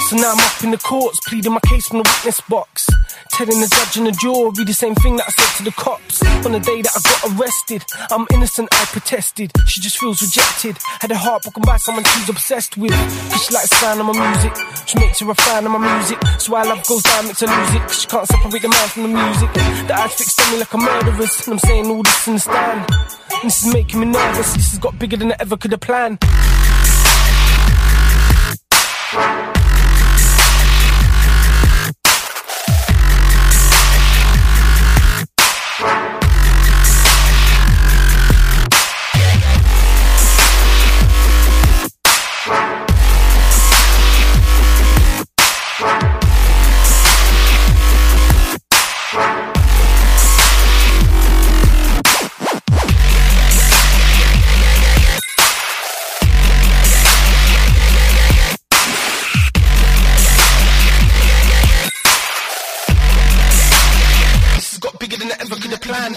So now I'm up in the courts, pleading my case from the witness box, telling the judge and the jury the same thing that I said to the cops on the day that I got arrested. I'm innocent, I protested. She just feels rejected. Had her heart broken by someone she's obsessed with. Cause she likes the sound of my music, which makes her a fan of my music. So why love goes down, makes her lose it. Cause she can't separate the man from the music. The eyes fixed on me like a murderess, and I'm saying all this in the stand. And this is making me nervous. This has got bigger than I ever could have planned. Bigger than I ever could have planned.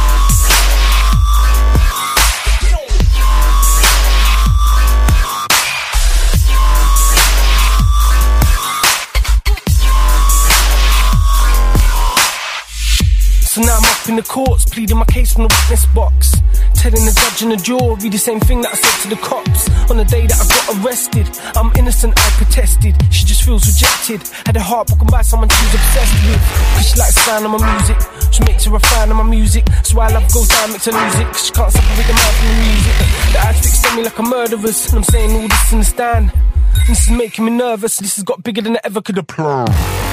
So now I'm up in the courts, pleading my case from the witness box, telling the judge and the jury the same thing that I said to the cops on the day that I got arrested. I'm innocent, I protested. She just feels rejected. Had her heart broken by someone she's obsessed with. Cause she likes the sound of my music, which makes her a fan of my music. So why love goes down, makes her lose it. Cause she can't separate the man from the music. The eyes fixed on me like a murderess, and I'm saying all this in the stand. And this is making me nervous. This has got bigger than I ever could have planned.